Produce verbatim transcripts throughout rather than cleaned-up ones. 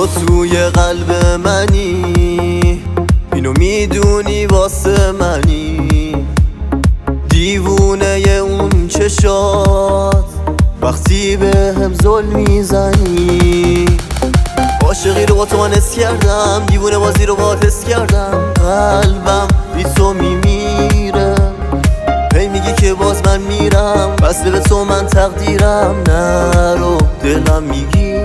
تو توی قلب منی، اینو میدونی واسه منی. دیوونه اون چشات وقتی به هم ظلم میزنی. عاشقی رو با تو من حس کردم، دیوونه بازی رو با حس کردم. قلبم بی تو میمیره، هی میگی که باز من میرم، وصله به تو من تقدیرم. نرو دلم میگیره.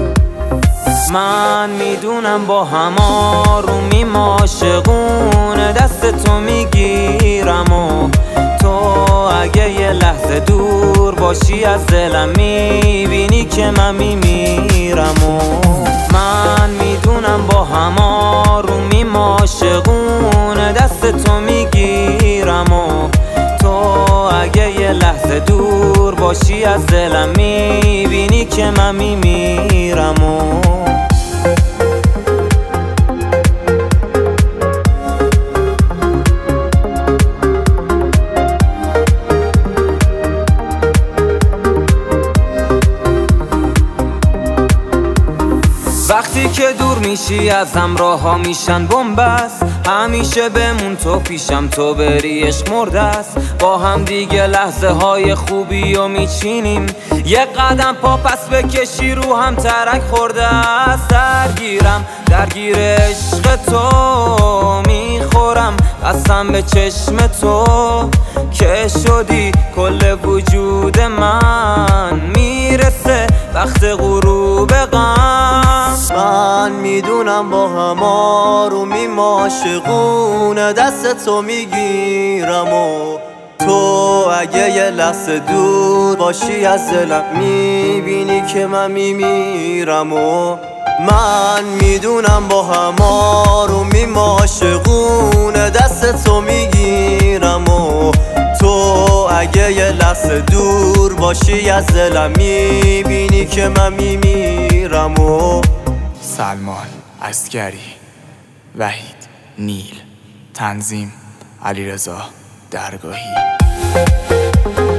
من میدونم با هم آرومیم عاشقونه، دست تو میگیرم و تو اگه یه لحظه دور باشی از دلم میبینی که من میمیرم. و من میدونم با هم آرومیم عاشقونه، دست تو میگیرم و تو اگه یه لحظه دور باشی از دلم میبینی که من میمیرم. و وقتی که دور میشی از همراه ها میشن بنبست، همیشه بمون تو پیشم، تو بری عشق مرده است. با هم دیگه لحظه های خوبی و میچینیم، یه قدم پا پس بکشی رو هم ترک خورده است. درگیرم درگیر عشق تو میخورم، قسم به چشم تو که شدی کل وجود من. میرسه وقت غروب غم، من میدونم با هم آرومیم عاشقونه، دست تو میگیرم و تو اگه یه لحظه دور باشی از دلم میبینی که من میمیرم. و من میدونم با هم آرومیم عاشقونه، دست تو میگیرم و تو اگه یه لحظه دور باشی از دلم میبینی که من میمیرم. و سلمان عسگری، وحید نیل، تنظیم علیرضا درگاهی.